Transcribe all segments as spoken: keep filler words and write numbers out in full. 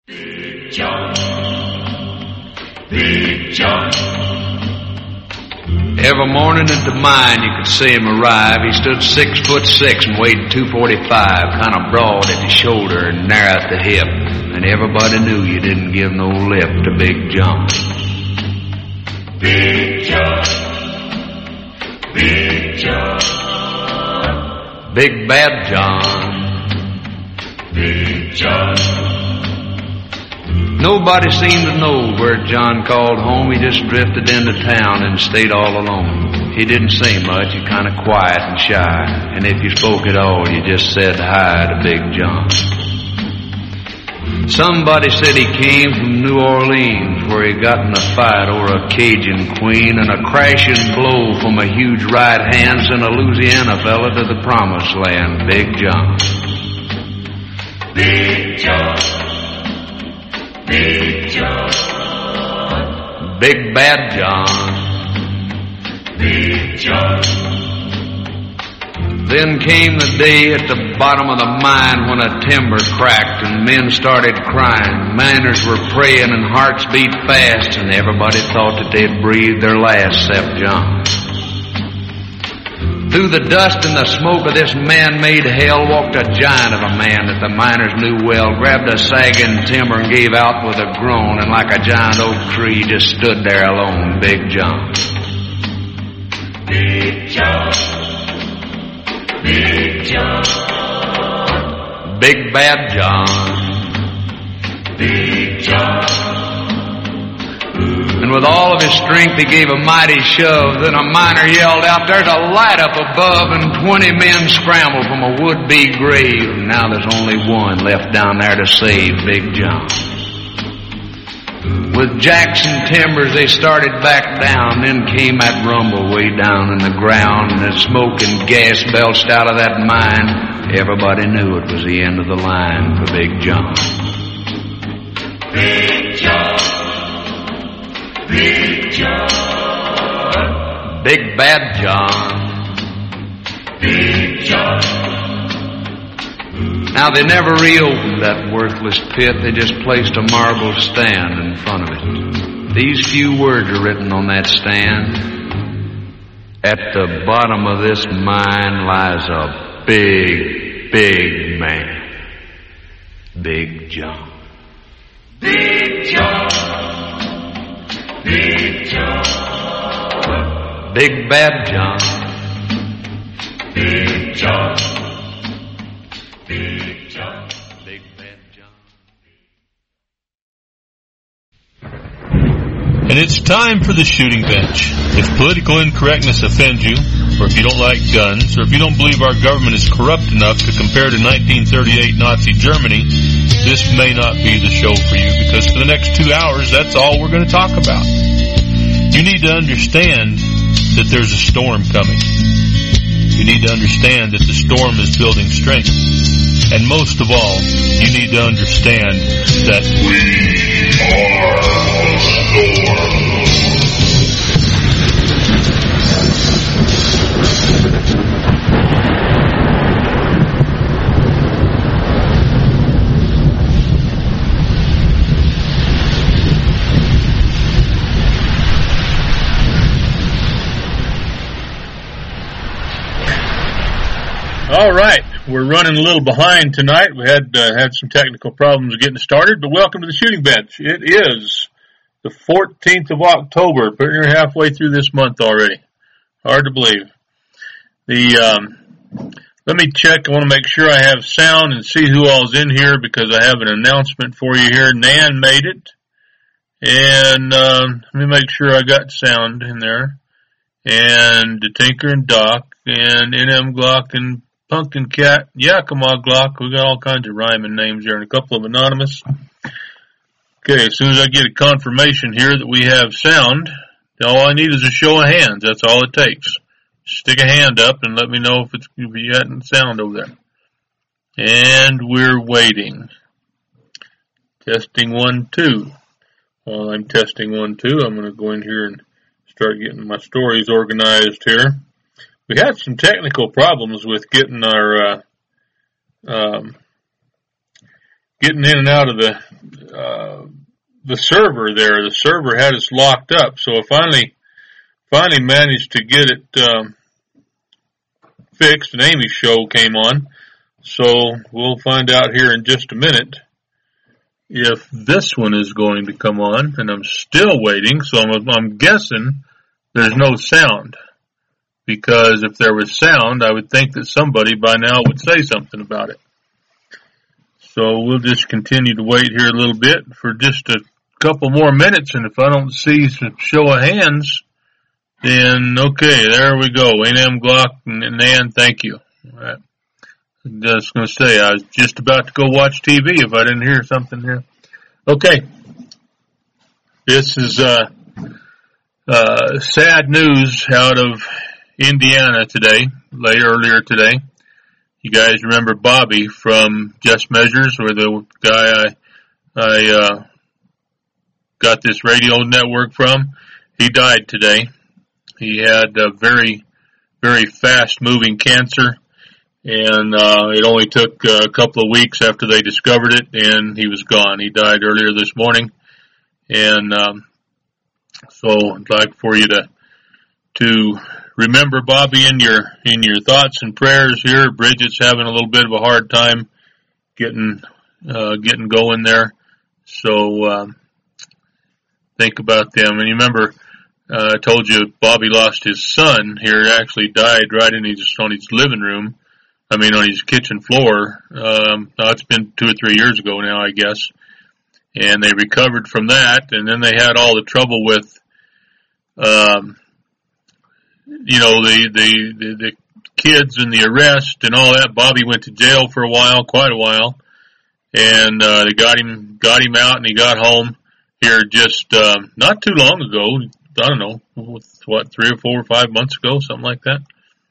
Big John, Big John. Every morning at the mine you could see him arrive. He stood six foot six and weighed two forty-five, kind of broad at the shoulder and narrow at the hip. And everybody knew you didn't give no lip to Big John. Big John, Big John, Big Bad John, Big John. Nobody seemed to know where John called home. He just drifted into town and stayed all alone. He didn't say much, he kind of quiet and shy. And if you spoke at all, you just said hi to Big John. Somebody said he came from New Orleans, where he got in a fight over a Cajun queen, and a crashing blow from a huge right hand sent a Louisiana fella to the promised land. Big John, Big John, Big John, Big Bad John, Big John. Then came the day at the bottom of the mine when a timber cracked and men started crying. Miners were praying and hearts beat fast, and everybody thought that they'd breathe their last except John. Through the dust and the smoke of this man-made hell walked a giant of a man that the miners knew well, grabbed a sagging timber and gave out with a groan, and like a giant oak tree just stood there alone. Big John, Big John, Big John, Big Bad John, Big John. and with all of his strength he gave a mighty shove. Then a miner yelled out, "There's a light up above," and twenty men scrambled from a would-be grave. Now there's only one left down there to save Big John. With Jackson timbers they started back down. Then came that rumble way down in the ground, and as smoke and gas belched out of that mine, everybody knew it was the end of the line for Big John. Big John, Big John, Big Bad John, Big John. Now, they never reopened that worthless pit. They just placed a marble stand in front of it. These few words are written on that stand. At the bottom of this mine lies a big, big man. Big John. Big John, Big John, Big Bad John, Big John, Big John, Big Bad John. And it's time for the shooting bench. If political incorrectness offends you, or if you don't like guns, or if you don't believe our government is corrupt enough to compare to nineteen thirty-eight Nazi Germany, this may not be the show for you, because for the next two hours, that's all we're going to talk about. You need to understand that there's a storm coming. You need to understand that the storm is building strength. And most of all, you need to understand that we are the storm. All right, we're running a little behind tonight. We had uh, had some technical problems getting started, but welcome to the shooting bench. It is the fourteenth of October. We're halfway through this month already. Hard to believe. The um, let me check. I want to make sure I have sound and see who all's in here, because I have an announcement for you here. Nan made it, and um, let me make sure I got sound in there. And the Tinker and Doc and N M Glock and Pumpkin Cat, Yakima Glock. We got all kinds of rhyming names there, and a couple of anonymous. Okay, as soon as I get a confirmation here that we have sound, all I need is a show of hands. That's all it takes. Stick a hand up and let me know if it's if you got sound over there. And we're waiting. Testing one, two. While I'm testing one, two, I'm going to go in here and start getting my stories organized here. We had some technical problems with getting our, uh, um, getting in and out of the, uh, the server there. The server had us locked up, so I finally, finally managed to get it um, fixed, and Amy's show came on. So we'll find out here in just a minute if this one is going to come on, and I'm still waiting, so I'm, I'm guessing there's no sound, because if there was sound, I would think that somebody by now would say something about it. So we'll just continue to wait here a little bit for just a couple more minutes, and if I don't see some show of hands, then okay, there we go. A and M Glock and Nan, thank you. All right. I was going to say, I was just about to go watch T V if I didn't hear something here. Okay. This is uh, uh, sad news out of Indiana today, late earlier today. You guys remember Bobby from Just Measures, or the guy I, I uh, got this radio network from? He died today. He had a very, very fast-moving cancer. And uh, it only took uh, a couple of weeks after they discovered it, and he was gone. He died earlier this morning. And um, so I'd like for you to to remember Bobby in your in your thoughts and prayers here. Bridget's having a little bit of a hard time getting uh, getting going there. So um, think about them. And you remember, uh, I told you Bobby lost his son here. He actually died right in his on his living room. I mean, on his kitchen floor. Um, no, it's been two or three years ago now, I guess. And they recovered from that, and then they had all the trouble with, um, you know, the, the, the, the kids and the arrest and all that. Bobby went to jail for a while, quite a while, and, uh, they got him, got him out, and he got home here just, um, not too long ago. I don't know, what, three or four or five months ago, something like that.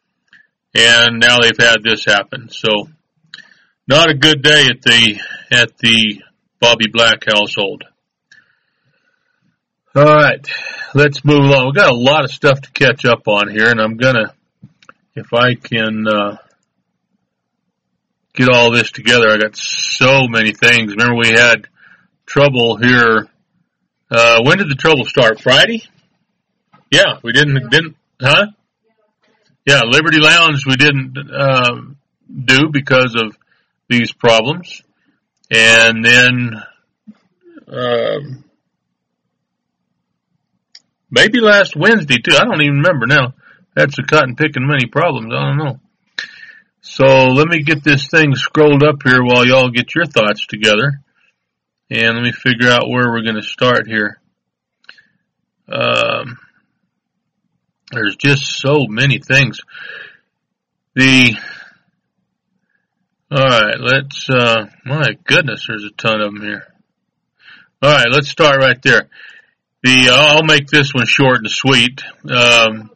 And now they've had this happen. So, not a good day at the, at the Bobby Black household. Alright, let's move along. We've got a lot of stuff to catch up on here, and I'm gonna, if I can, uh, get all this together. I got so many things. Remember we had trouble here, uh, when did the trouble start? Friday? Yeah, we didn't, didn't, huh? Yeah, Liberty Lounge we didn't uh, do because of these problems. And then uh, maybe last Wednesday, too. I don't even remember now. That's a cotton picking many problems. I don't know. So let me get this thing scrolled up here while y'all get your thoughts together. And let me figure out where we're going to start here. Um... There's just so many things. The, alright, let's, uh, my goodness, there's a ton of them here. Alright, let's start right there. The, uh, I'll make this one short and sweet. Um,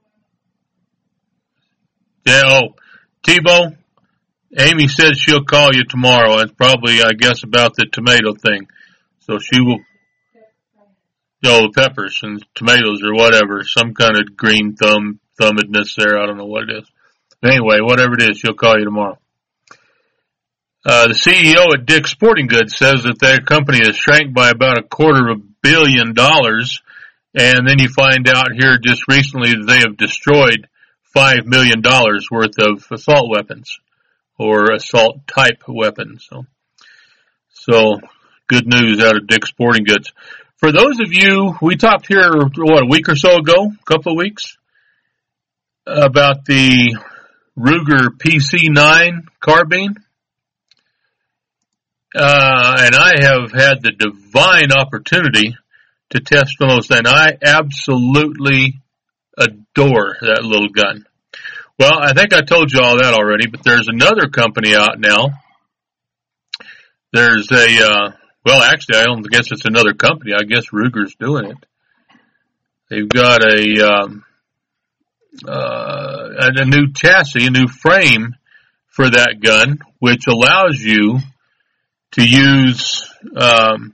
yeah, oh, Tebow, Amy said she'll call you tomorrow. It's probably, I guess, about the tomato thing. So she will, oh, the peppers and tomatoes or whatever, some kind of green thumb, thumbedness there. I don't know what it is. But anyway, whatever it is, she'll call you tomorrow. Uh, the C E O at Dick's Sporting Goods says that their company has shrank by about a quarter of a billion dollars. And then you find out here just recently that they have destroyed five million dollars worth of assault weapons or assault type weapons. So, so good news out of Dick's Sporting Goods. For those of you, we talked here, what, a week or so ago, a couple of weeks, about the Ruger P C nine carbine. Uh, and I have had the divine opportunity to test one of those things. I absolutely adore that little gun. Well, I think I told you all that already, but there's another company out now. There's a, uh, well, actually, I don't guess it's another company. I guess Ruger's doing it. They've got a, um, uh, a new chassis, a new frame for that gun, which allows you to use, um,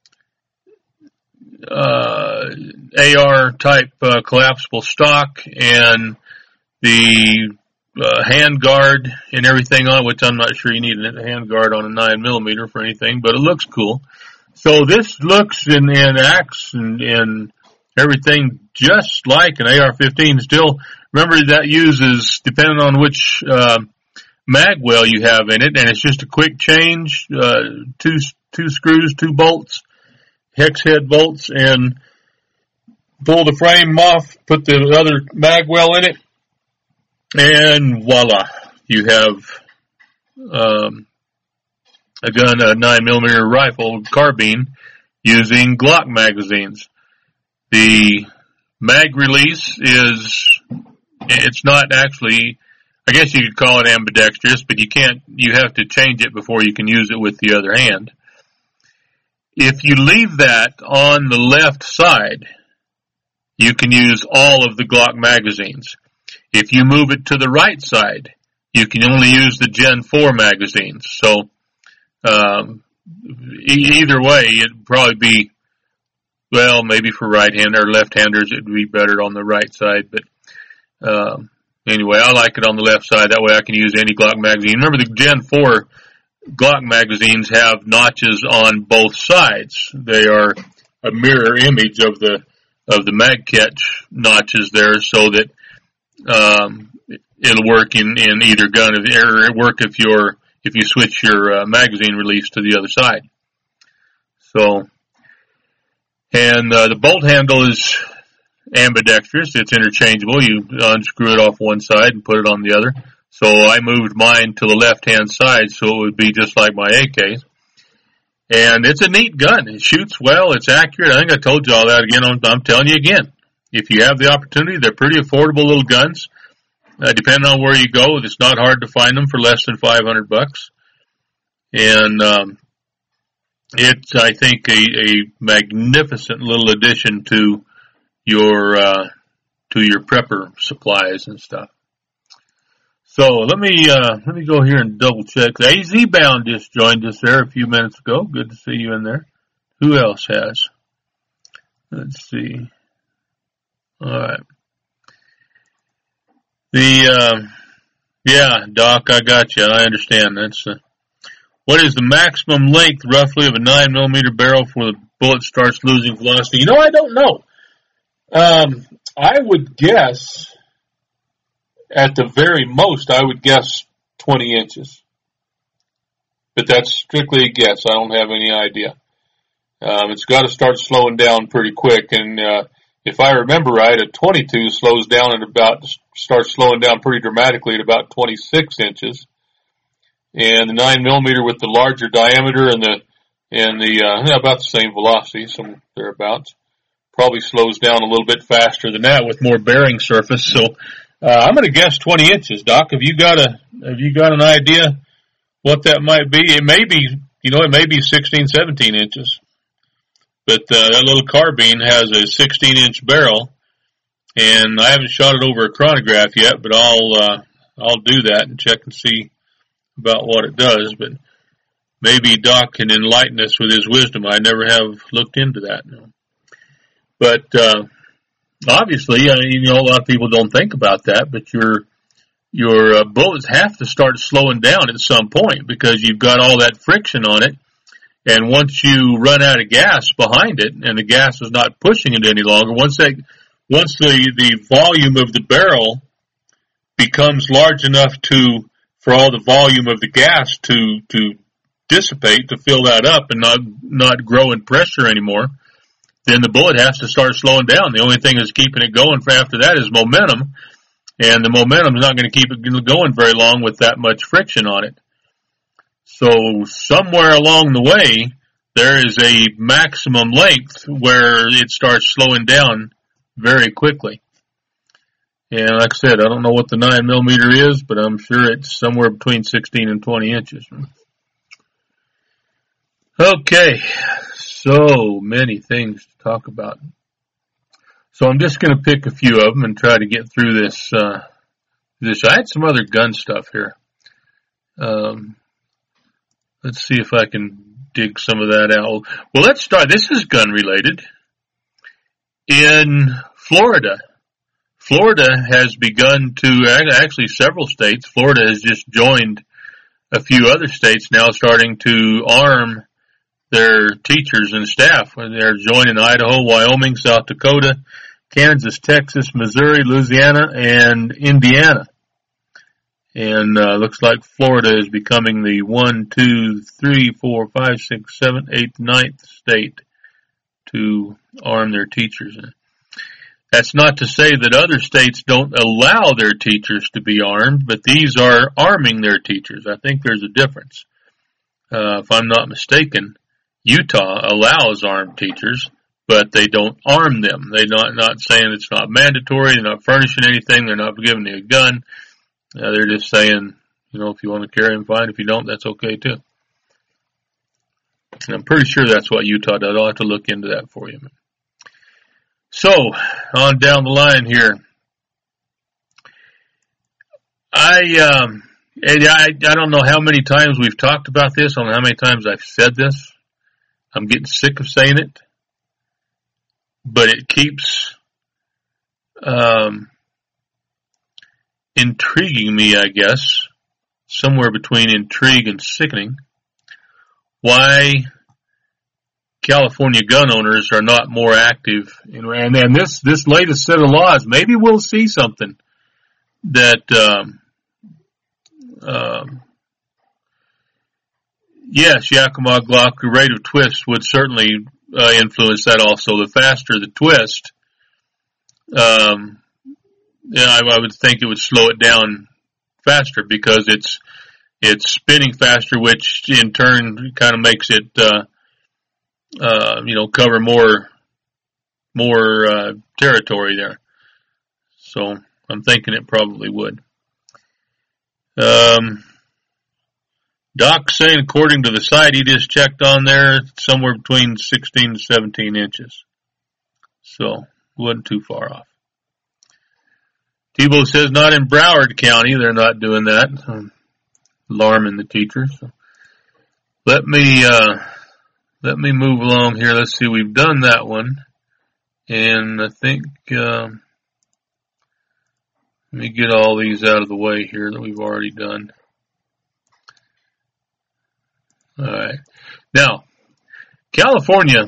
uh, A R type, uh, collapsible stock and the, uh, hand guard and everything on, which I'm not sure you need a hand guard on a nine millimeter for anything, but it looks cool. So this looks and, and acts and, and everything just like an A R fifteen. Still, remember that uses, depending on which uh, mag well you have in it, and it's just a quick change, uh, two two screws, two bolts, hex head bolts, and pull the frame off, put the other mag well in it, and voila, you have um, a gun, a nine millimeter rifle carbine using Glock magazines. The mag release is, it's not actually, I guess you could call it ambidextrous, but you can't, you have to change it before you can use it with the other hand. If you leave that on the left side, you can use all of the Glock magazines. If you move it to the right side, you can only use the Gen four magazines. So, um, e- either way, it'd probably be, well, maybe for right-hander or left-handers, it'd be better on the right side. But, um, anyway, I like it on the left side. That way I can use any Glock magazine. Remember, the Gen four Glock magazines have notches on both sides. They are a mirror image of the of the mag catch notches there, so that um, it'll work in, in either gun, or it'll work if you're if you switch your uh, magazine release to the other side. So, and uh, the bolt handle is ambidextrous. It's interchangeable. You unscrew it off one side and put it on the other. So I moved mine to the left-hand side so it would be just like my A Ks. And it's a neat gun. It shoots well. It's accurate. I think I told you all that again. I'm, I'm telling you again. If you have the opportunity, they're pretty affordable little guns. Uh, depending on where you go, it's not hard to find them for less than five hundred bucks. And um, it's, I think, a, a magnificent little addition to your uh, to your prepper supplies and stuff. So let me uh, let me go here and double check. A Z Bound just joined us there a few minutes ago. Good to see you in there. Who else has? Let's see. All right. The uh, yeah, Doc, I got you. I understand. That's uh, what is the maximum length roughly of a nine millimeter barrel before the bullet starts losing velocity? You know, I don't know. Um, I would guess. At the very most, I would guess twenty inches. But that's strictly a guess. I don't have any idea. Um, it's got to start slowing down pretty quick. And uh, if I remember right, a twenty-two slows down at about, starts slowing down pretty dramatically at about twenty-six inches. And the nine millimeter with the larger diameter and the, and the, uh, about the same velocity, some thereabouts, probably slows down a little bit faster than that with more bearing surface. So, Uh, I'm going to guess twenty inches, Doc. Have you got a, have you got an idea what that might be? It may be, you know, it may be sixteen, seventeen inches. But, uh, that little carbine has a sixteen inch barrel, and I haven't shot it over a chronograph yet, but I'll, uh, I'll do that and check and see about what it does. But maybe Doc can enlighten us with his wisdom. I never have looked into that. No. But, uh, obviously, I mean, you know, a lot of people don't think about that, but your your uh, bullets have to start slowing down at some point because you've got all that friction on it. And once you run out of gas behind it, and the gas is not pushing it any longer, once that once the the volume of the barrel becomes large enough to for all the volume of the gas to to dissipate, to fill that up and not not grow in pressure anymore, then the bullet has to start slowing down. The only thing that's keeping it going for after that is momentum, and the momentum is not going to keep it going very long with that much friction on it. So somewhere along the way, there is a maximum length where it starts slowing down very quickly. And like I said, I don't know what the nine millimeter is, but I'm sure it's somewhere between sixteen and twenty inches. Okay. So many things to talk about. So I'm just going to pick a few of them and try to get through this. Uh, this I had some other gun stuff here. Um, let's see if I can dig some of that out. Well, let's start. This is gun related. In Florida, Florida has begun to, actually several states, Florida has just joined a few other states now starting to arm their teachers and staff. They're joining Idaho, Wyoming, South Dakota, Kansas, Texas, Missouri, Louisiana, and Indiana. And uh, looks like Florida is becoming the one, two, three, four, five, six, seven, eighth, ninth state to arm their teachers. That's not to say that other states don't allow their teachers to be armed, but these are arming their teachers. I think there's a difference. Uh, if I'm not mistaken, Utah allows armed teachers, but they don't arm them. They're not, not saying it's not mandatory. They're not furnishing anything. They're not giving you a gun. Uh, they're just saying, you know, if you want to carry them, fine. If you don't, that's okay too. And I'm pretty sure that's what Utah does. I'll have to look into that for you. So, on down the line here. I, um, I, I don't know how many times we've talked about this. I don't know how many times I've said this. I'm getting sick of saying it. But it keeps, um, intriguing me, I guess, somewhere between intrigue and sickening, why California gun owners are not more active. And, and this, this latest set of laws, maybe we'll see something that, um, um, yes, Yakima Glock rate of twist would certainly uh, influence that also. The faster the twist, um, yeah, I, I would think it would slow it down faster because it's it's spinning faster, which in turn kind of makes it, uh, uh, you know, cover more more uh, territory there. So I'm thinking it probably would. Um, Doc saying, according to the site he just checked on there, somewhere between sixteen to seventeen inches. So wasn't too far off. Tebow says not in Broward County. They're not doing that. Um, alarming the teachers. So let me, uh, let me move along here. Let's see. We've done that one. And I think, um, let me get all these out of the way here that we've already done. All right. Now, California,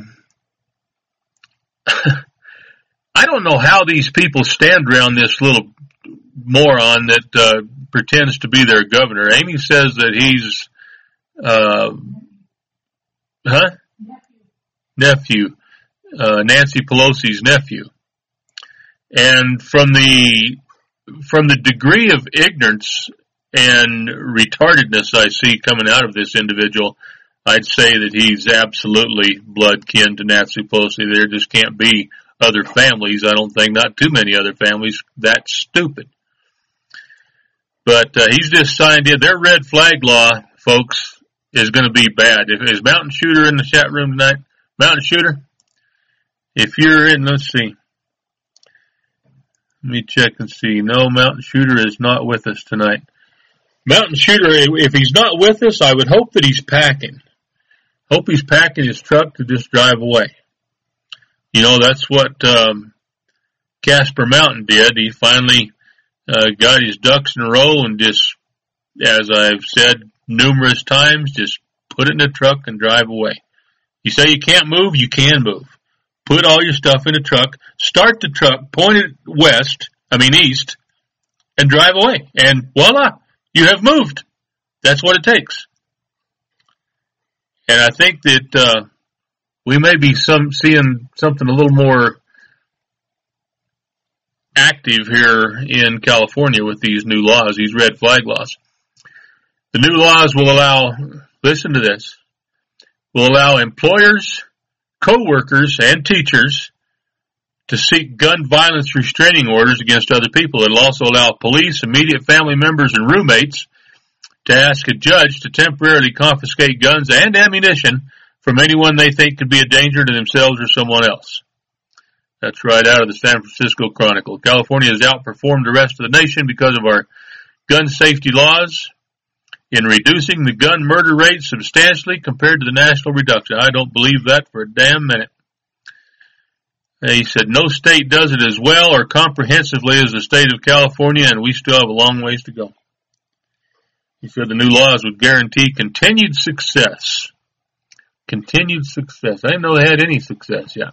I don't know how these people stand around this little moron that uh, pretends to be their governor. Amy says that he's, uh, huh? Nephew. Uh, Nancy Pelosi's nephew. And from the, from the degree of ignorance and retardedness I see coming out of this individual, I'd say that he's absolutely blood kin to Nancy Pelosi. There just can't be other families. I don't think, not too many other families that stupid. But uh, he's just signed in. Their red flag law, folks, is going to be bad. If is Mountain Shooter in the chat room tonight? Mountain Shooter, if you're in, let's see. Let me check and see. No, Mountain Shooter is not with us tonight. Mountain Shooter, if he's not with us, I would hope that he's packing. Hope he's packing his truck to just drive away. You know, that's what um, Casper Mountain did. He finally uh, got his ducks in a row and just, as I've said numerous times, just put it in the truck and drive away. You say you can't move, you can move. Put all your stuff in the truck, start the truck, point it west, I mean east, and drive away. And voila, you have moved. That's what it takes. And I think that uh, we may be some seeing something a little more active here in California with these new laws, these red flag laws. The new laws will allow, listen to this, will allow employers, co-workers, and teachers to seek gun violence restraining orders against other people. It'll also allow police, immediate family members, and roommates to ask a judge to temporarily confiscate guns and ammunition from anyone they think could be a danger to themselves or someone else. That's right out of the San Francisco Chronicle. California has outperformed the rest of the nation because of our gun safety laws in reducing the gun murder rate substantially compared to the national reduction. I don't believe that for a damn minute. He said, no state does it as well or comprehensively as the state of California, and we still have a long ways to go. He said the new laws would guarantee continued success. Continued success. I didn't know they had any success yet.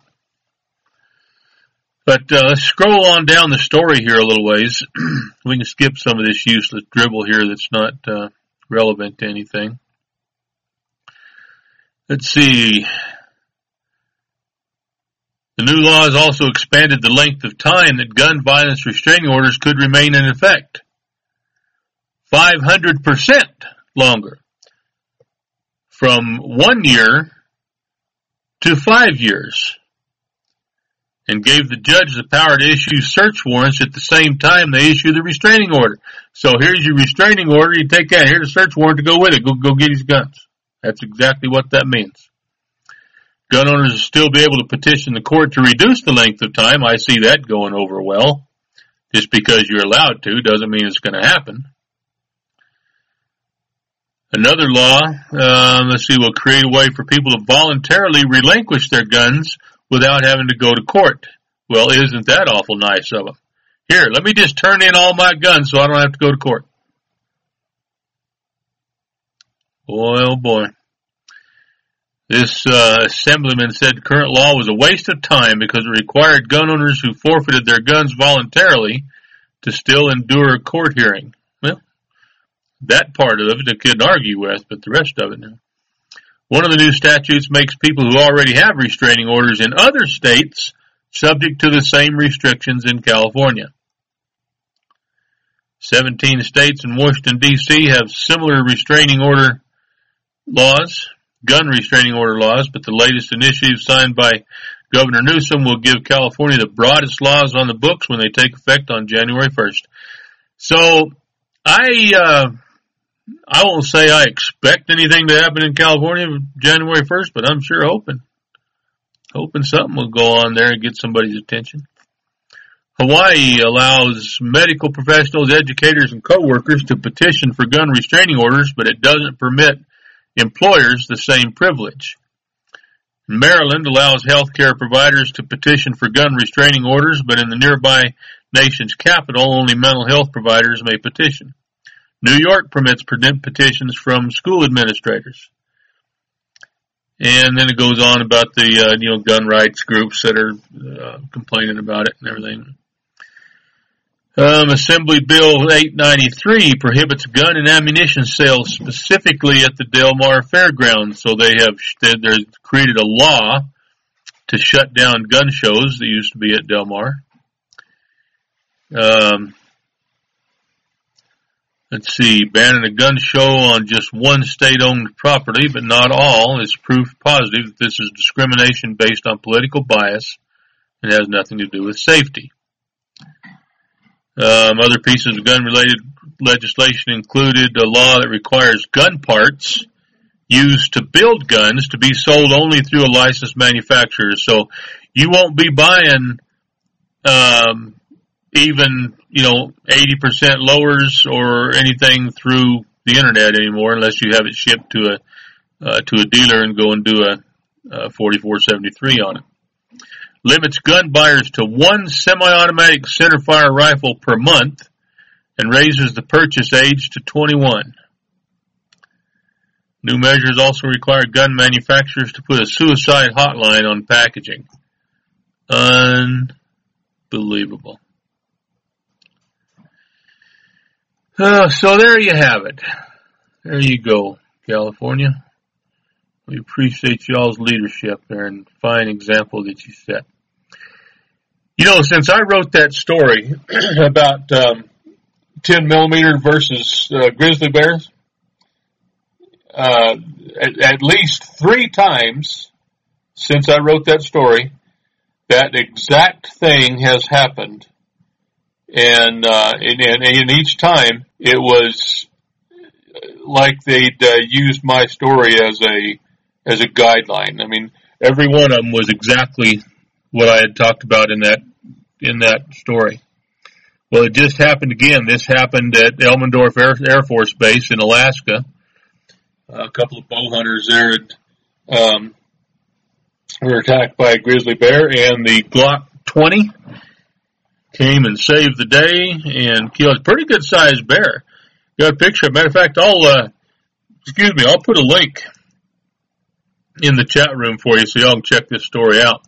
But uh, let's scroll on down the story here a little ways. We can skip some of this useless dribble here that's not uh, relevant to anything. Let's see. The new law has also expanded the length of time that gun violence restraining orders could remain in effect. five hundred percent longer. From one year to five years. And gave the judge the power to issue search warrants at the same time they issue the restraining order. So here's your restraining order, you take that, here's a search warrant to go with it, go, go get his guns. That's exactly what that means. Gun owners will still be able to petition the court to reduce the length of time. I see that going over well. Just because you're allowed to doesn't mean it's going to happen. Another law, um, let's see, will create a way for people to voluntarily relinquish their guns without having to go to court. Well, isn't that awful nice of them? Here, let me just turn in all my guns so I don't have to go to court. Boy, oh boy. This uh, assemblyman said current law was a waste of time because it required gun owners who forfeited their guns voluntarily to still endure a court hearing. Well, that part of it I couldn't argue with, but the rest of it no. One of the new statutes makes people who already have restraining orders in other states subject to the same restrictions in California. Seventeen states and Washington, D C have similar restraining order laws, gun restraining order laws, but the latest initiative signed by Governor Newsom will give California the broadest laws on the books when they take effect on January first. So, I, uh, I won't say I expect anything to happen in California January first, but I'm sure hoping. Hoping something will go on there and get somebody's attention. Hawaii allows medical professionals, educators, and co-workers to petition for gun restraining orders, but it doesn't permit employers the same privilege. Maryland allows healthcare providers to petition for gun restraining orders, but in the nearby nation's capital, only mental health providers may petition. New York permits petitions from school administrators. And then it goes on about the, uh, you know, gun rights groups that are uh, complaining about it and everything. Um, Assembly Bill eight ninety-three prohibits gun and ammunition sales specifically at the Del Mar Fairgrounds. So they have, they've created a law to shut down gun shows that used to be at Del Mar. Um, Let's see, banning a gun show on just one state-owned property, but not all, is proof positive that this is discrimination based on political bias and has nothing to do with safety. Um, other pieces of gun-related legislation included a law that requires gun parts used to build guns to be sold only through a licensed manufacturer. So you won't be buying um, even, you know, eighty percent lowers or anything through the internet anymore unless you have it shipped to a uh, to a dealer and go and do a, a forty-four seventy-three on it. Limits gun buyers to one semi-automatic centerfire rifle per month and raises the purchase age to twenty-one. New measures also require gun manufacturers to put a suicide hotline on packaging. Unbelievable. Uh, so there you have it. There you go, California. We appreciate y'all's leadership there and fine example that you set. You know, since I wrote that story about um, ten millimeter versus uh, grizzly bears, uh, at, at least three times since I wrote that story, that exact thing has happened. And, uh, and, and, and each time it was like they'd uh, used my story as a as a guideline. I mean, every one of them was exactly what I had talked about in that in that story. Well, it just happened again. This happened at Elmendorf Air, Air Force Base in Alaska. A couple of bow hunters there had, um, were attacked by a grizzly bear, and the Glock twenty came and saved the day and killed a pretty good sized bear. Got a picture. Matter of fact, I'll uh, excuse me. I'll put a link in the chat room for you so y'all can check this story out.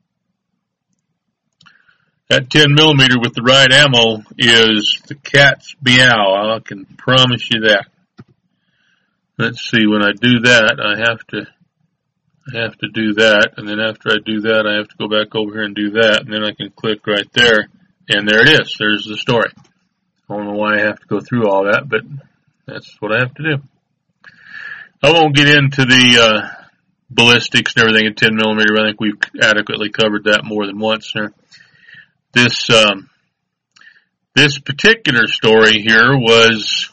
That ten millimeter with the right ammo is the cat's meow. I can promise you that. Let's see, when I do that, I have to, I have to do that, and then after I do that, I have to go back over here and do that, and then I can click right there, and there it is. There's the story. I don't know why I have to go through all that, but that's what I have to do. I won't get into the, uh, ballistics and everything in ten millimeter. I think we've adequately covered that more than once here. This, um, this particular story here was,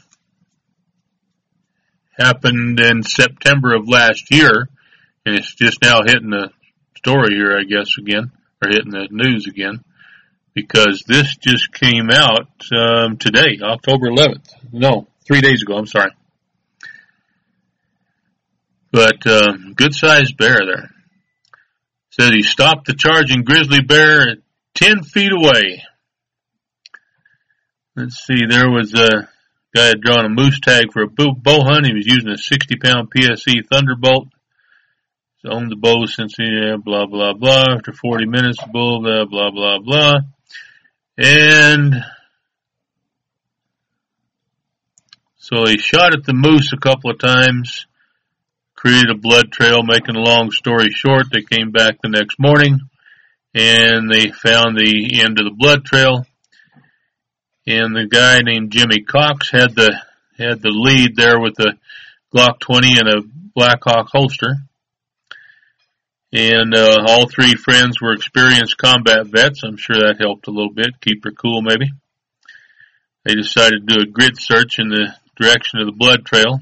happened in September of last year, and it's just now hitting the story here, I guess, again, or hitting the news again, because this just came out, um, today, October eleventh. No, three days ago, I'm sorry. But, um, good-sized bear there. Says he stopped the charging grizzly bear ten feet away. Let's see, there was a guy had drawn a moose tag for a bow hunt. He was using a sixty pound P S E Thunderbolt. He's owned the bow since he, uh, blah, blah, blah. After forty minutes, the bull, blah, blah, blah, blah. And so he shot at the moose a couple of times, created a blood trail. Making a long story short, they came back the next morning, and they found the end of the blood trail. And the guy named Jimmy Cox had the had the lead there with a Glock twenty and a Blackhawk holster. And uh, all three friends were experienced combat vets. I'm sure that helped a little bit, keep her cool maybe. They decided to do a grid search in the direction of the blood trail.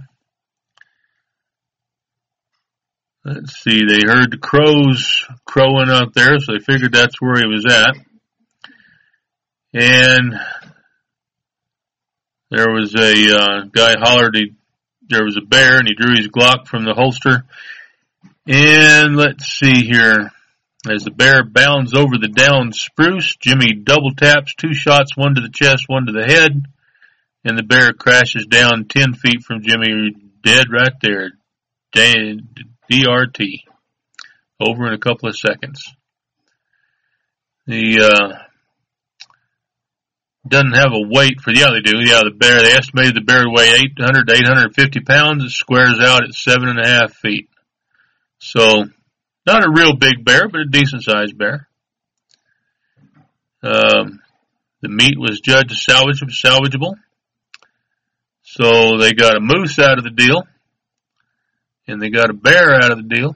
Let's see, they heard the crows crowing out there, so they figured that's where he was at. And there was a uh, guy hollered he, there was a bear, and he drew his Glock from the holster. And let's see here. As the bear bounds over the downed spruce, Jimmy double taps, two shots, one to the chest, one to the head. And the bear crashes down ten feet from Jimmy, dead right there. D R T. Over in a couple of seconds. The, uh, doesn't have a weight for, yeah, they do. Yeah, the bear, they estimated the bear to weigh eight hundred to eight hundred fifty pounds. It squares out at seven and a half feet. So, not a real big bear, but a decent sized bear. Um, the meat was judged salvage, salvageable. So they got a moose out of the deal, and they got a bear out of the deal.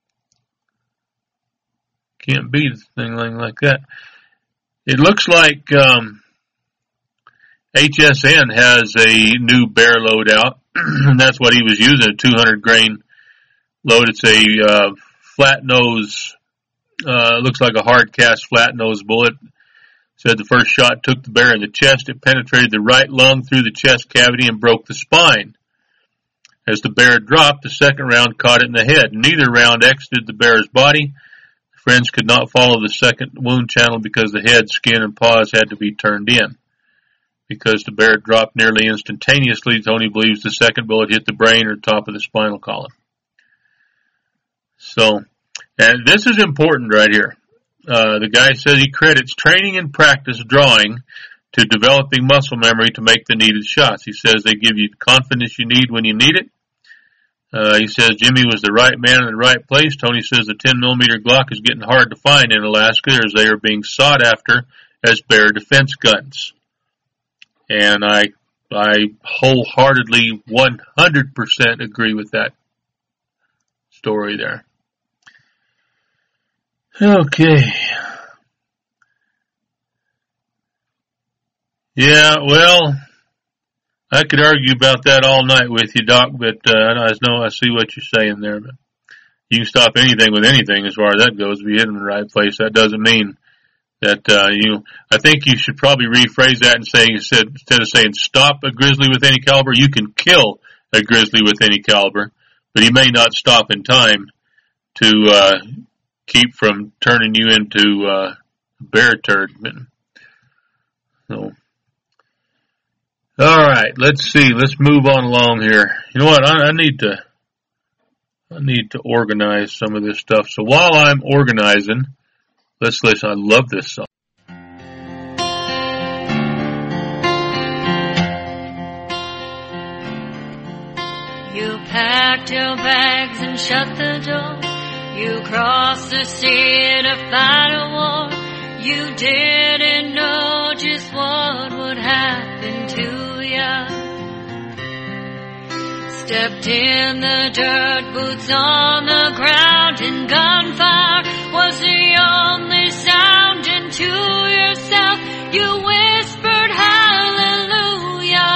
Can't beat anything like that. It looks like um, H S N has a new bear load out, and that's what he was using, a two hundred grain load. It's a uh, flat nose, uh, looks like a hard cast flat nose bullet. Said the first shot took the bear in the chest. It penetrated the right lung through the chest cavity and broke the spine. As the bear dropped, the second round caught it in the head. Neither round exited the bear's body. Friends could not follow the second wound channel because the head, skin, and paws had to be turned in. Because the bear dropped nearly instantaneously, Tony believes the second bullet hit the brain or top of the spinal column. So, and this is important right here. Uh, the guy says he credits training and practice drawing to developing muscle memory to make the needed shots. He says they give you the confidence you need when you need it. Uh, he says Jimmy was the right man in the right place. Tony says the ten millimeter Glock is getting hard to find in Alaska as they are being sought after as bear defense guns. And I, I wholeheartedly one hundred percent agree with that story there. Okay. Yeah, well, I could argue about that all night with you, Doc, but uh, I know I see what you're saying there. But you can stop anything with anything as far as that goes. If you hit them in the right place, that doesn't mean that uh, you. I think you should probably rephrase that and say instead, instead of saying stop a grizzly with any caliber, you can kill a grizzly with any caliber, but he may not stop in time to uh, keep from turning you into uh, a bear turd. So. All right, let's see. Let's move on along here. You know what? I, I need to. I need to organize some of this stuff. So while I'm organizing, let's listen. I love this song. You packed your bags and shut the door. You crossed the sea to fight a war. You didn't know just what would happen to ya. Stepped in the dirt, boots on the ground, and gunfire was the only sound. And to yourself you whispered hallelujah,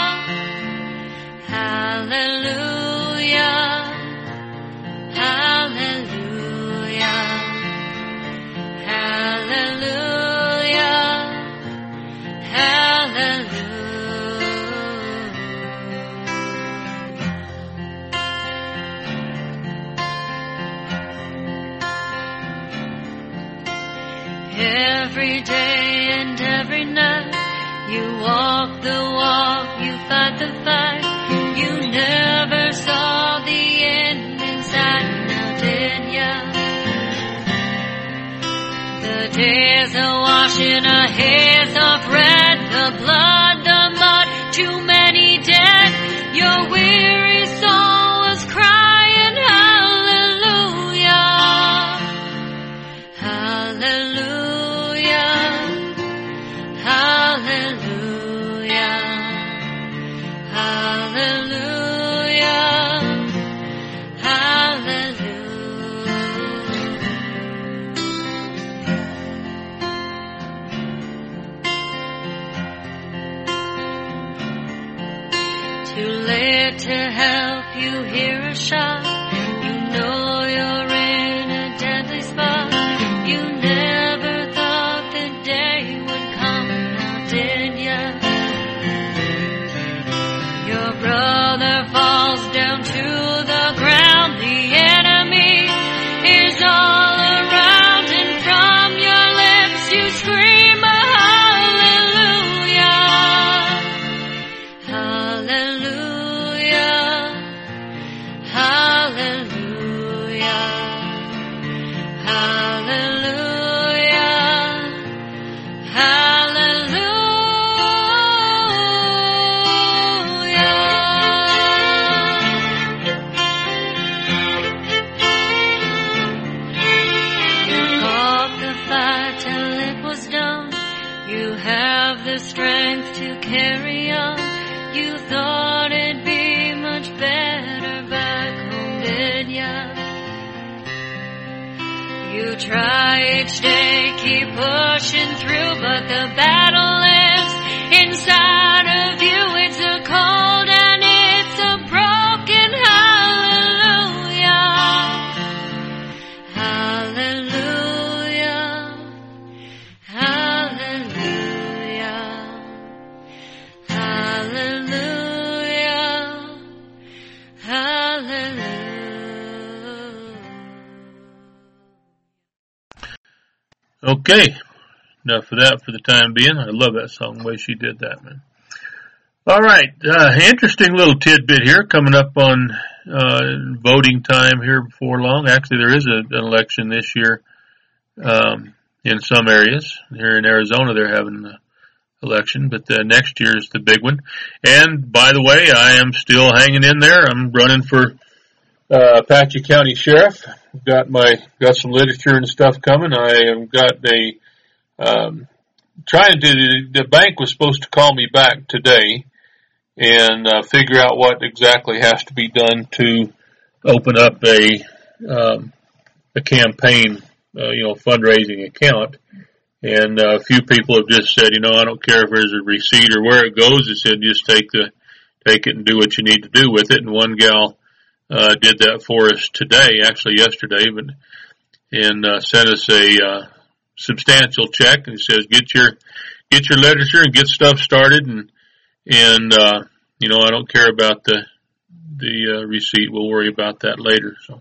hallelujah, hallelujah, hallelujah, hallelujah. Every day and every night you walk the walk, you fight the fight. You never saw the end in sight, now did ya? The days are washing our hairs off red, the blood, the mud, too many dead. Your weary soul was crying hallelujah, hallelujah, hallelujah, hallelujah, hallelujah. Too late to help you hear a shot. You know you're in a deadly spot. You never thought the day would come, now did ya? Your brother falls down to the ground. The enemy is all around, and from your lips you scream a hallelujah, hallelujah, hallelujah, hallelujah, hallelujah. You fought the fight till it was done. You have the strength to carry on. You thought it'd be much better back home, did ya? You try each day, keep pushing through, but the battle lives inside of you. It's a cold and it's a broken hallelujah, hallelujah, hallelujah, hallelujah, hallelujah. Okay, enough of that for the time being. I love that song, the way she did that, man. All right, uh, interesting little tidbit here coming up on uh, voting time here before long. Actually, there is a, an election this year um, in some areas. Here in Arizona, they're having an election, but uh, next year is the big one. And by the way, I am still hanging in there. I'm running for uh, Apache County Sheriff. Got my got some literature and stuff coming. I have got a um, trying to. The bank was supposed to call me back today and uh, figure out what exactly has to be done to open up a um, a campaign, uh, you know, fundraising account. And uh, a few people have just said, you know, I don't care if there's a receipt or where it goes. They said just take the take it and do what you need to do with it. And one gal Uh, did that for us today, actually yesterday, but, and, uh, sent us a, uh, substantial check, and he says, get your, get your literature and get stuff started, and, and, uh, you know, I don't care about the, the, uh, receipt. We'll worry about that later, so.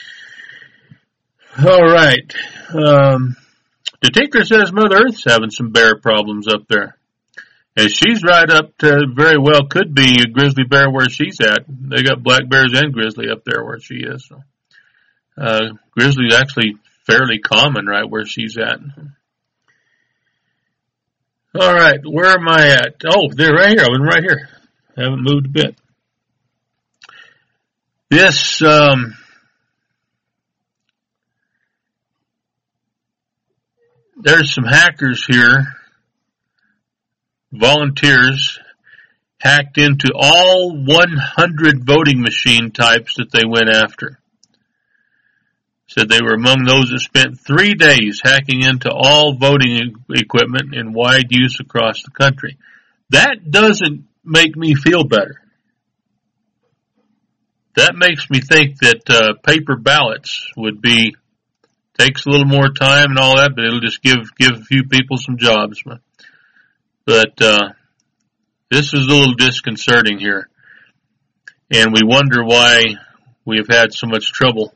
All right. Um, the Tinker says Mother Earth's having some bear problems up there. And she's right up to very well could be a grizzly bear where she's at. They got black bears and grizzly up there where she is. So, uh, grizzly's actually fairly common right where she's at. All right, where am I at? Oh, they're right here. I've been right here. I haven't moved a bit. This, um, there's some hackers here, volunteers, hacked into all one hundred voting machine types that they went after. Said they were among those that spent three days hacking into all voting equipment in wide use across the country. That doesn't make me feel better. That makes me think that uh, paper ballots would be, takes a little more time and all that, but it'll just give, give a few people some jobs. But uh, this is a little disconcerting here. And we wonder why we have had so much trouble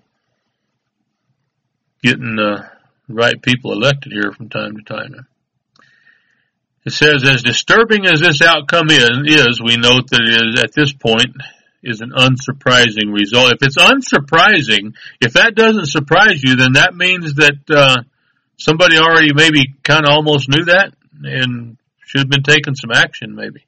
getting the right people elected here from time to time. It says, as disturbing as this outcome is, is we note that it is, at this point, is an unsurprising result. If it's unsurprising, if that doesn't surprise you, then that means that uh, somebody already maybe kind of almost knew that and should have been taking some action maybe.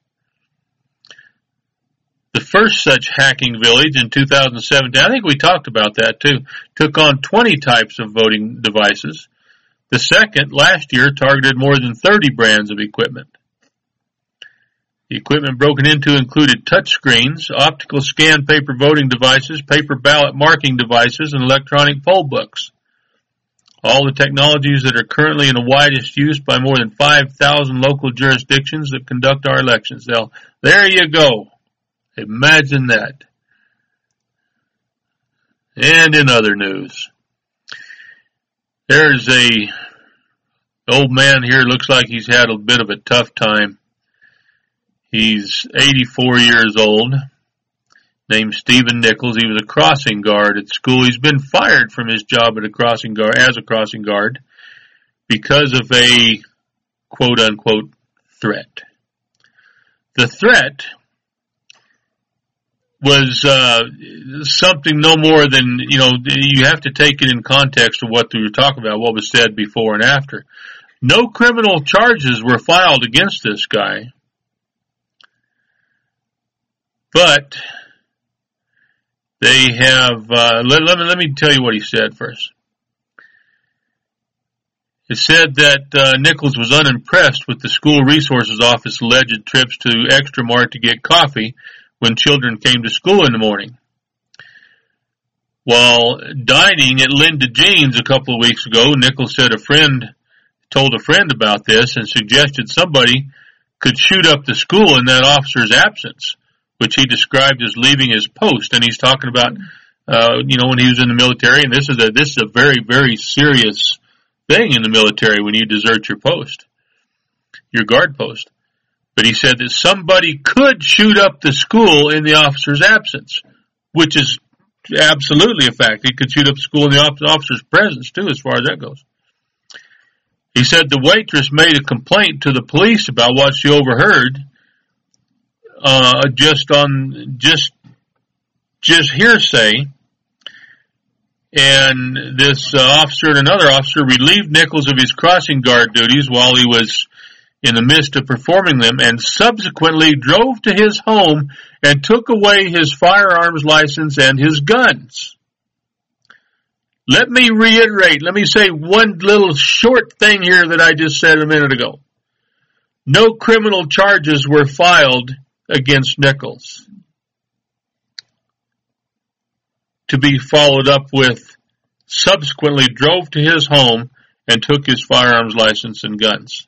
The first such hacking village in two thousand seventeen, I think we talked about that too, took on twenty types of voting devices. The second, last year, targeted more than thirty brands of equipment. The equipment broken into included touchscreens, optical scan paper voting devices, paper ballot marking devices, and electronic poll books. All the technologies that are currently in the widest use by more than five thousand local jurisdictions that conduct our elections. Now, there you go. Imagine that. And in other news, there's a old man here, looks like he's had a bit of a tough time. He's eighty-four years old, named Stephen Nichols. He was a crossing guard at school. He's been fired from his job at a crossing guard, as a crossing guard because of a quote-unquote threat. The threat was uh, something no more than, you know, you have to take it in context of what we were talking about, what was said before and after. No criminal charges were filed against this guy, but they have, uh, let, let, me, let me tell you what he said first. It said that uh, Nichols was unimpressed with the school resources office alleged trips to Extramart to get coffee when children came to school in the morning. While dining at Linda Jean's a couple of weeks ago, Nichols said a friend told a friend about this and suggested somebody could shoot up the school in that officer's absence, which he described as leaving his post. And he's talking about, uh, you know, when he was in the military, and this is a, this is a very, very serious thing in the military when you desert your post, your guard post. But he said that somebody could shoot up the school in the officer's absence, which is absolutely a fact. He could shoot up the school in the officer's presence, too, as far as that goes. He said the waitress made a complaint to the police about what she overheard, uh, just on, just, just hearsay. And this uh, officer and another officer relieved Nichols of his crossing guard duties while he was in the midst of performing them, and subsequently drove to his home and took away his firearms license and his guns. Let me reiterate, let me say one little short thing here that I just said a minute ago. No criminal charges were filed against Nichols, to be followed up with subsequently drove to his home and took his firearms license and guns.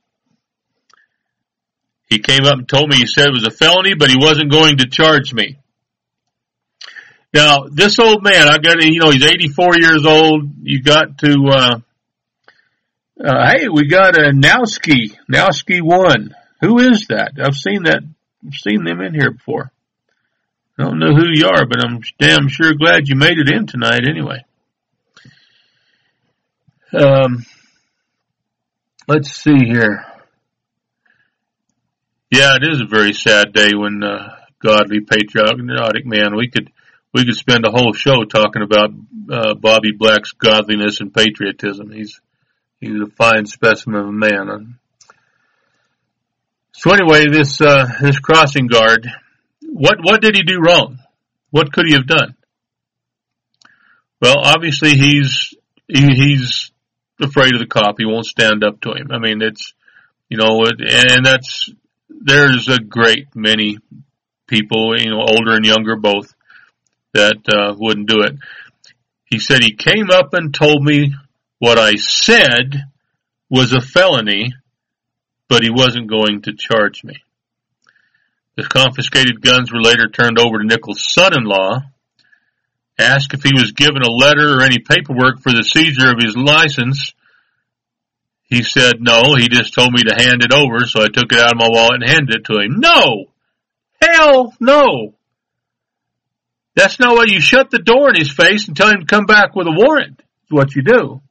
He came up and told me, he said it was a felony, but he wasn't going to charge me. Now, this old man, I got, you know, he's eighty-four years old. You got to, uh, uh, hey, we got a Nowski, Nowski one. Who is that? I've seen that, I've seen them in here before. I don't know who you are, but I'm damn sure glad you made it in tonight anyway. Um, let's see here. Yeah, it is a very sad day when uh, godly, patriotic man. We could we could spend a whole show talking about uh, Bobby Black's godliness and patriotism. He's he's a fine specimen of a man. So anyway, this uh, this crossing guard, what what did he do wrong? What could he have done? Well, obviously he's he, he's afraid of the cop. He won't stand up to him. I mean, it's you know, it, and that's. There's a great many people, you know, older and younger both, that uh, wouldn't do it. He said he came up and told me what I said was a felony, but he wasn't going to charge me. The confiscated guns were later turned over to Nichols' son-in-law. Asked if he was given a letter or any paperwork for the seizure of his license. He said no, he just told me to hand it over, so I took it out of my wallet and handed it to him. No! Hell no! That's not what you shut the door in his face and tell him to come back with a warrant. That's what you do.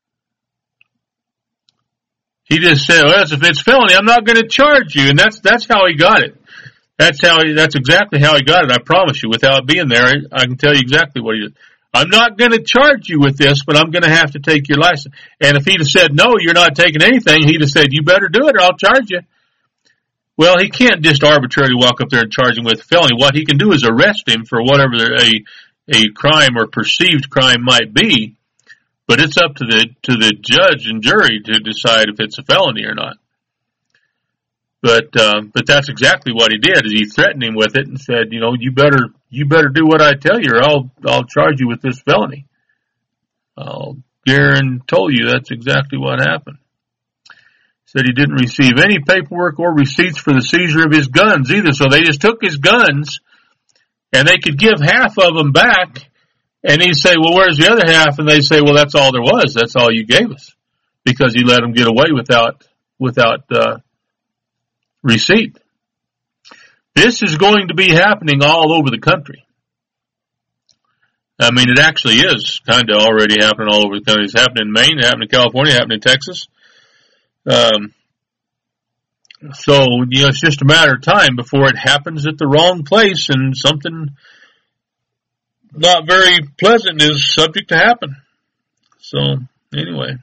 He just said, well, if it's felony, I'm not going to charge you. And that's that's how he got it. That's how he, that's exactly how he got it, I promise you. Without being there, I, I can tell you exactly what he did. I'm not going to charge you with this, but I'm going to have to take your license. And if he'd have said, no, you're not taking anything, he'd have said, you better do it or I'll charge you. Well, he can't just arbitrarily walk up there and charge him with a felony. What he can do is arrest him for whatever a a crime or perceived crime might be, but it's up to the to the judge and jury to decide if it's a felony or not. But uh, but that's exactly what he did. Is he threatened him with it and said, you know, you better you better do what I tell you, or I'll I'll charge you with this felony. I'll guarantee you that's exactly what happened. Said he didn't receive any paperwork or receipts for the seizure of his guns either. So they just took his guns, and they could give half of them back, and he'd say, well, where's the other half? And they say, well, that's all there was. That's all you gave us, because he let them get away without without uh, receipt. This is going to be happening all over the country. I mean, it actually is kind of already happening all over the country. It's happening in Maine, it's happening in California, it's happening in Texas. Um, so, you know, it's just a matter of time before it happens at the wrong place and something not very pleasant is subject to happen. So, anyway.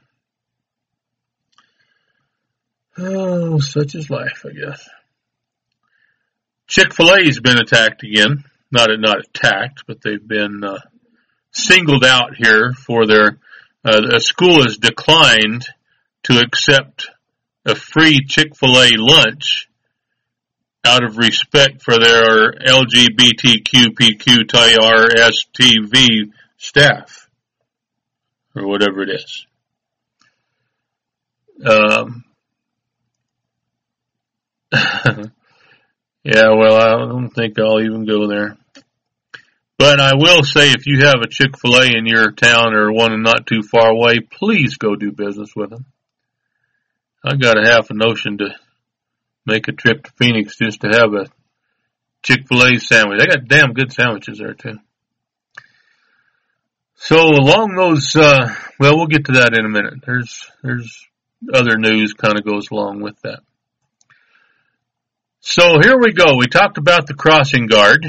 Oh, such is life, I guess. Chick-fil-A's been attacked again. Not, not attacked, but they've been uh, singled out here for their, uh, a school has declined to accept a free Chick-fil-A lunch out of respect for their L G B T Q P Q T R S T V staff, or whatever it is. Um, yeah, well, I don't think I'll even go there. But I will say, if you have a Chick-fil-A in your town or one not too far away, please go do business with them. I got a half a notion to make a trip to Phoenix just to have a Chick-fil-A sandwich. They got damn good sandwiches there, too. So along those, uh, well, we'll get to that in a minute. There's, there's other news kind of goes along with that. So here we go. We talked about the crossing guard.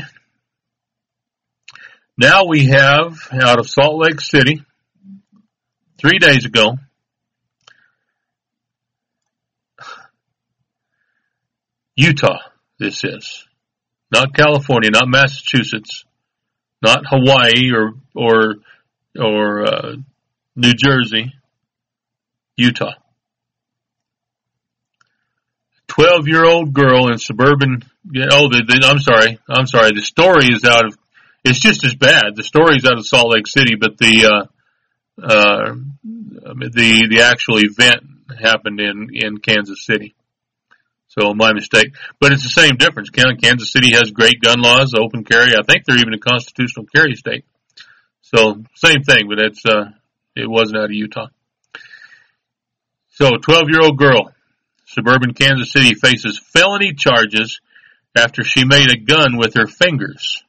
Now we have, out of Salt Lake City, three days ago, Utah, this is. Not California, not Massachusetts, not Hawaii or or or uh, New Jersey, Utah. Twelve-year-old girl in suburban. Oh, the, the, I'm sorry, I'm sorry. The story is out of. It's just as bad. The story is out of Salt Lake City, but the uh, uh, the the actual event happened in in Kansas City. So my mistake. But it's the same difference. Kansas City has great gun laws, open carry. I think they're even a constitutional carry state. So same thing, but it's uh, it wasn't out of Utah. So twelve-year-old girl, suburban Kansas City, faces felony charges after she made a gun with her fingers.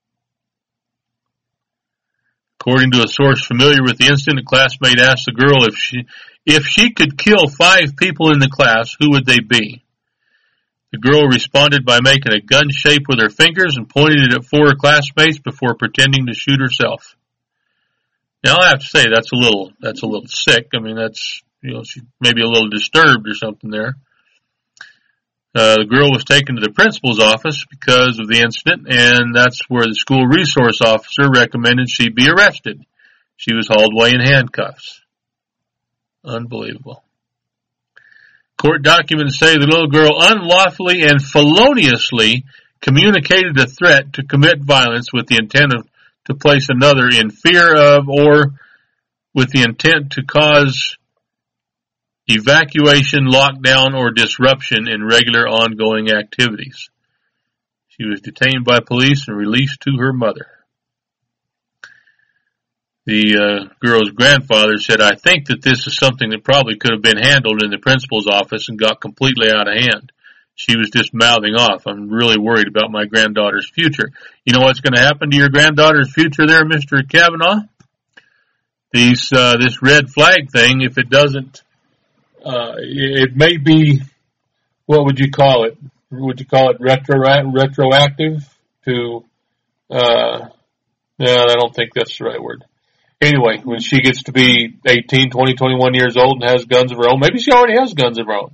According to a source familiar with the incident, a classmate asked the girl if she if she could kill five people in the class, who would they be? The girl responded by making a gun shape with her fingers and pointing it at four classmates before pretending to shoot herself. Now I have to say that's a little that's a little sick. I mean that's you know she maybe a little disturbed or something there. Uh, the girl was taken to the principal's office because of the incident, and that's where the school resource officer recommended she be arrested. She was hauled away in handcuffs. Unbelievable. Court documents say the little girl unlawfully and feloniously communicated a threat to commit violence with the intent of to place another in fear of or with the intent to cause evacuation, lockdown, or disruption in regular ongoing activities. She was detained by police and released to her mother. The uh, girl's grandfather said, I think that this is something that probably could have been handled in the principal's office and got completely out of hand. She was just mouthing off. I'm really worried about my granddaughter's future. You know what's going to happen to your granddaughter's future there, Mister Kavanaugh? These, uh, this red flag thing, if it doesn't, uh, it may be, what would you call it? Would you call it retro, retroactive to, uh, no, I don't think that's the right word. Anyway, when she gets to be eighteen, twenty, twenty-one years old and has guns of her own, maybe she already has guns of her own.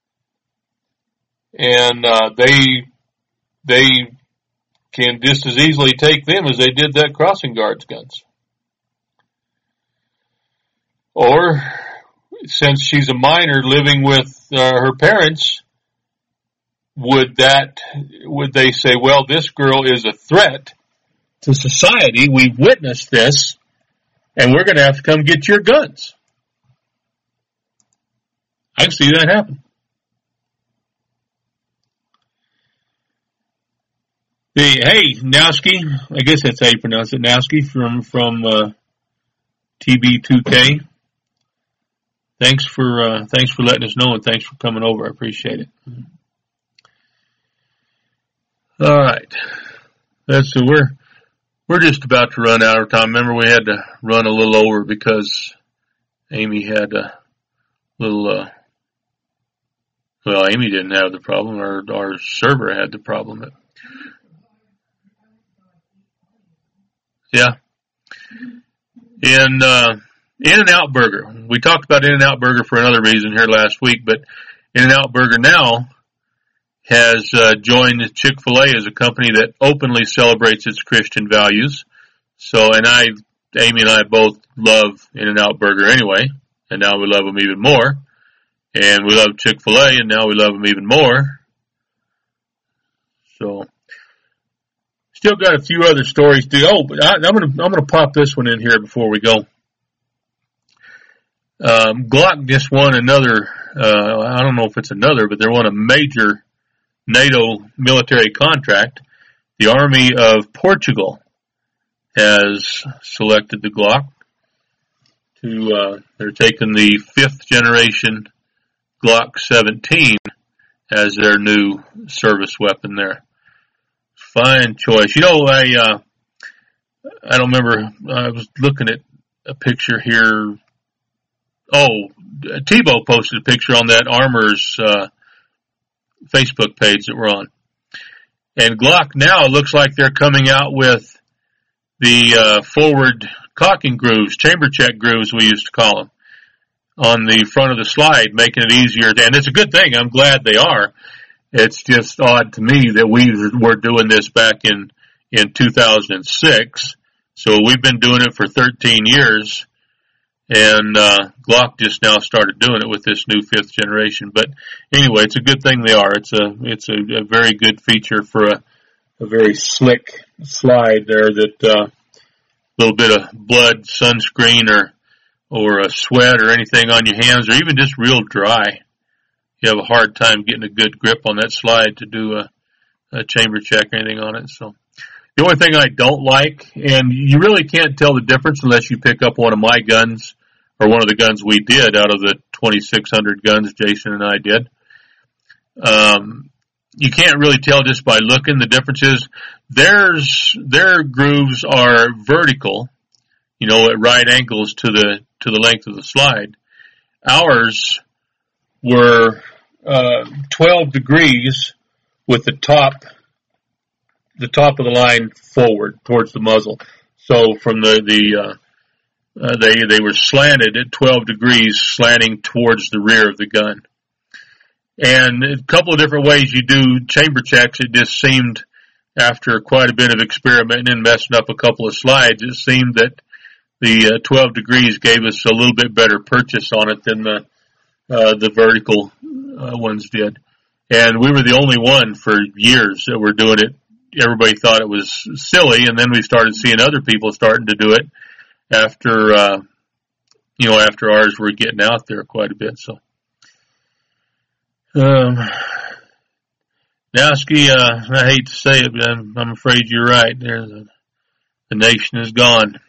And, uh, they, they can just as easily take them as they did that crossing guard's guns. Or, since she's a minor living with uh, her parents, would that, would they say, well, this girl is a threat to society. We've witnessed this. And we're going to have to come get your guns. I can see that happen. The, hey, Nowski, I guess that's how you pronounce it, Nowski from, from, uh, T B two K. Thanks for, uh, thanks for letting us know and thanks for coming over. I appreciate it. All right. That's, so we're, We're just about to run out of time. Remember, we had to run a little over because Amy had a little, uh, well, Amy didn't have the problem. Our, our server had the problem. Yeah. In, uh, In-N-Out Burger. We talked about In-N-Out Burger for another reason here last week, but In-N-Out Burger now has uh, joined Chick-fil-A as a company that openly celebrates its Christian values. So, and I, Amy and I both love In-N-Out Burger anyway, and now we love them even more. And we love Chick-fil-A, and now we love them even more. So, still got a few other stories to go. Oh, but I, I'm gonna I'm gonna pop this one in here before we go. Um, Glock just won another. Uh, I don't know if it's another, but they won a major NATO military contract. The Army of Portugal has selected the Glock to, uh, they're taking the fifth generation Glock seventeen as their new service weapon there. Fine choice. You know, I, uh, I don't remember, I was looking at a picture here. Oh, Tebow posted a picture on that Armor's, uh, Facebook page that we're on. And Glock now looks like they're coming out with the uh, forward cocking grooves, chamber check grooves we used to call them, on the front of the slide, making it easier. And it's a good thing. I'm glad they are. It's just odd to me that we were doing this back in, in two thousand six. So we've been doing it for thirteen years. And, uh, Glock just now started doing it with this new fifth generation. But anyway, it's a good thing they are. It's a, it's a, a very good feature for a, a very slick slide there that, uh, a little bit of blood, sunscreen or, or a sweat or anything on your hands or even just real dry. You have a hard time getting a good grip on that slide to do a, a chamber check or anything on it. So the only thing I don't like, and you really can't tell the difference unless you pick up one of my guns, or one of the guns we did out of the twenty-six hundred guns Jason and I did. Um, you can't really tell just by looking. The difference is theirs, their grooves are vertical, you know, at right angles to the, to the length of the slide. Ours were, uh, twelve degrees with the top, the top of the line forward towards the muzzle. So from the, the, uh, uh, they, they were slanted at twelve degrees, slanting towards the rear of the gun. And a couple of different ways you do chamber checks. It just seemed, after quite a bit of experimenting and messing up a couple of slides, it seemed that the uh, twelve degrees gave us a little bit better purchase on it than the uh, the vertical uh, ones did. And we were the only one for years that were doing it. Everybody thought it was silly, and then we started seeing other people starting to do it after, uh, you know, after ours were getting out there quite a bit. So, um, Nowski, uh, I hate to say it, but I'm, I'm afraid you're right. There's a, the nation is gone.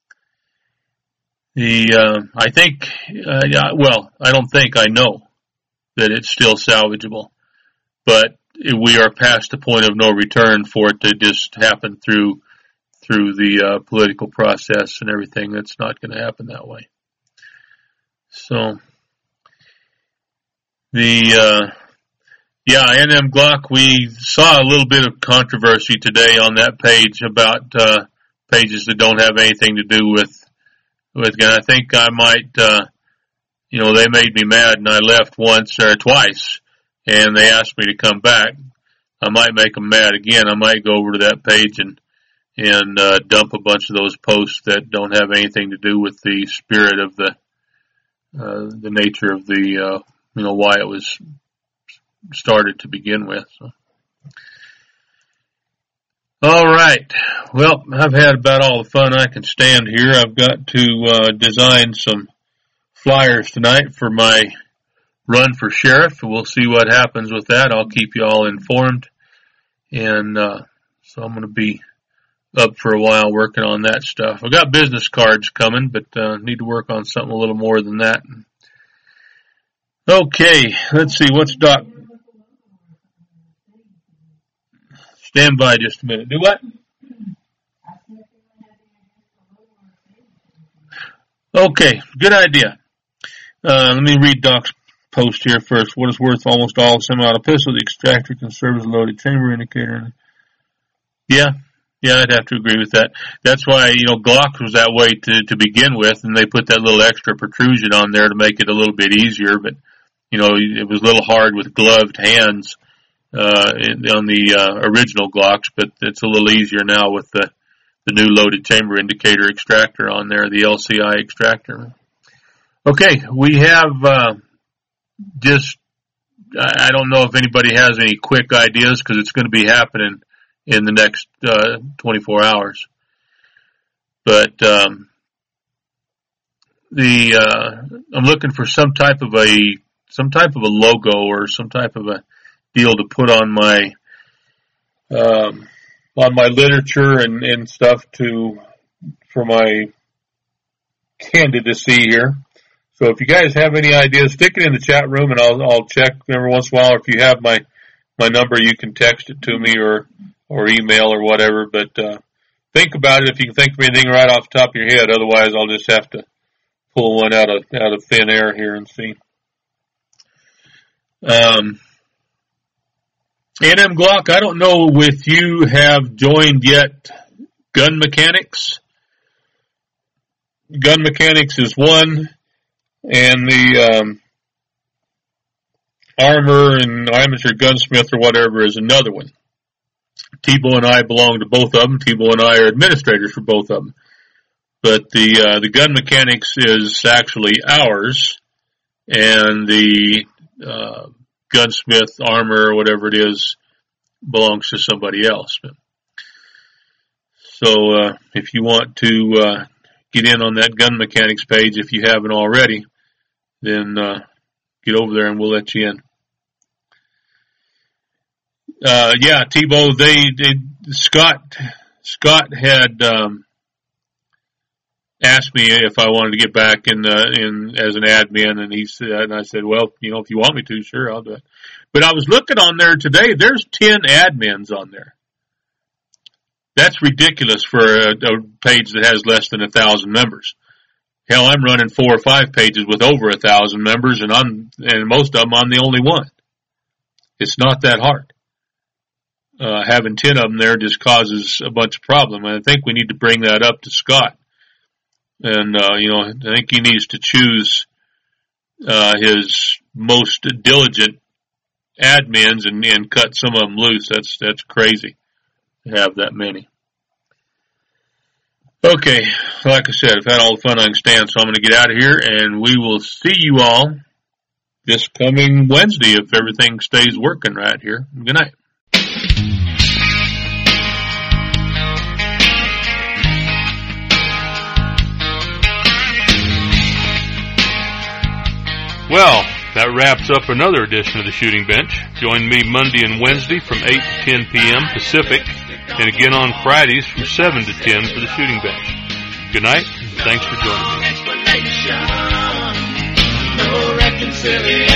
The, uh, I think, uh, yeah, well, I don't think, I know that it's still salvageable, but we are past the point of no return for it to just happen through, through the, uh, political process and everything. That's not going to happen that way. So, the, uh, yeah, N M Glock, we saw a little bit of controversy today on that page about, uh, pages that don't have anything to do with, with, and I think I might, uh, you know, they made me mad and I left once or twice and they asked me to come back. I might make them mad again. I might go over to that page and, and, uh, dump a bunch of those posts that don't have anything to do with the spirit of the, uh, the nature of the, uh, you know, why it was started to begin with. So. All right. Well, I've had about all the fun I can stand here. I've got to uh, design some flyers tonight for my run for sheriff. We'll see what happens with that. I'll keep you all informed. And uh, so I'm going to be up for a while working on that stuff. I've got business cards coming, but uh, need to work on something a little more than that. Okay, let's see. What's Doc? Stand by just a minute. Do what? Okay, good idea. Uh, let me read Doc's post here first. What is worth almost all semi-auto pistol? The extractor can serve as a loaded chamber indicator. Yeah, yeah, I'd have to agree with that. That's why, you know, Glock was that way to, to begin with, and they put that little extra protrusion on there to make it a little bit easier, but, you know, it was a little hard with gloved hands. Uh, on the, uh, original Glocks, but it's a little easier now with the, the new loaded chamber indicator extractor on there, the L C I extractor. Okay, we have, uh, just, I don't know if anybody has any quick ideas because it's going to be happening in the next, uh, twenty-four hours. But, um, the, uh, I'm looking for some type of a, some type of a logo or some type of a deal to put on my um, on my literature and, and stuff to for my candidacy here. So if you guys have any ideas, stick it in the chat room and I'll I'll check every once in a while. Or if you have my my number, you can text it to me or or email or whatever. But uh, think about it if you can think of anything right off the top of your head. Otherwise, I'll just have to pull one out of out of thin air here and see. Um. N M Glock, I don't know if you have joined yet Gun Mechanics. Gun Mechanics is one, and the um, Armor and Amateur Gunsmith or whatever is another one. Tebow and I belong to both of them. Tebow and I are administrators for both of them. But the uh, the Gun Mechanics is actually ours, and the uh, Gunsmith, Armor, or whatever it is, belongs to somebody else. So, uh, if you want to, uh, get in on that Gun Mechanics page, if you haven't already, then, uh, get over there and we'll let you in. Uh, yeah, Tebow, they, they, Scott, Scott had, um, asked me if I wanted to get back in, uh, in, as an admin, and he said, and I said, well, you know, if you want me to, sure, I'll do it. But I was looking on there today, there's ten admins on there. That's ridiculous for a, a page that has less than a thousand members. Hell, I'm running four or five pages with over a thousand members, and I'm, and most of them I'm the only one. It's not that hard. uh, having ten of them there just causes a bunch of problem. And I think we need to bring that up to Scott. And, uh, you know, I think he needs to choose, uh, his most diligent admins and, and cut some of them loose. That's, that's crazy to have that many. Okay. Like I said, I've had all the fun I can stand, so I'm going to get out of here, and we will see you all this coming Wednesday if everything stays working right here. Good night. Well, that wraps up another edition of the Shooting Bench. Join me Monday and Wednesday from eight to ten p.m. Pacific, and again on Fridays from seven to ten for the Shooting Bench. Good night, and thanks for joining me. No reconciliation.